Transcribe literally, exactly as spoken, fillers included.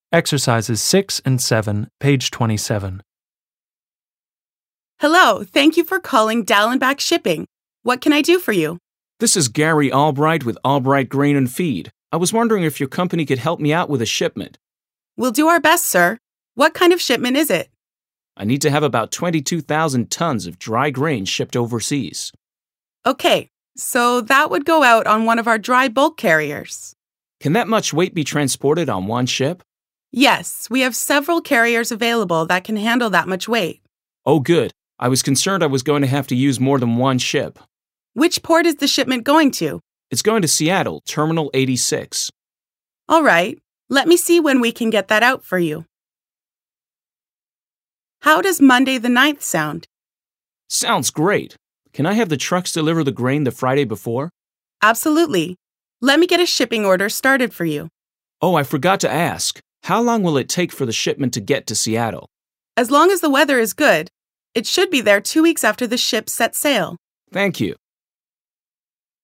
Exercises six and seven, page twenty-seven. Hello, thank you for calling Dallenbach Shipping. What can I do for you? This is Gary Albright with Albright Grain and Feed. I was wondering if your company could help me out with a shipment. We'll do our best, sir. What kind of shipment is it? I need to have about twenty-two thousand tons of dry grain shipped overseas. Okay, so that would go out on one of our dry bulk carriers. Can that much weight be transported on one ship? Yes, we have several carriers available that can handle that much weight. Oh, good. I was concerned I was going to have to use more than one ship. Which port is the shipment going to? It's going to Seattle, Terminal eighty-six. All right, let me see when we can get that out for you. How does Monday the ninth sound? Sounds great. Can I have the trucks deliver the grain the Friday before? Absolutely. Let me get a shipping order started for you. Oh, I forgot to ask. How long will it take for the shipment to get to Seattle? As long as the weather is good, it should be there two weeks after the ship sets sail. Thank you.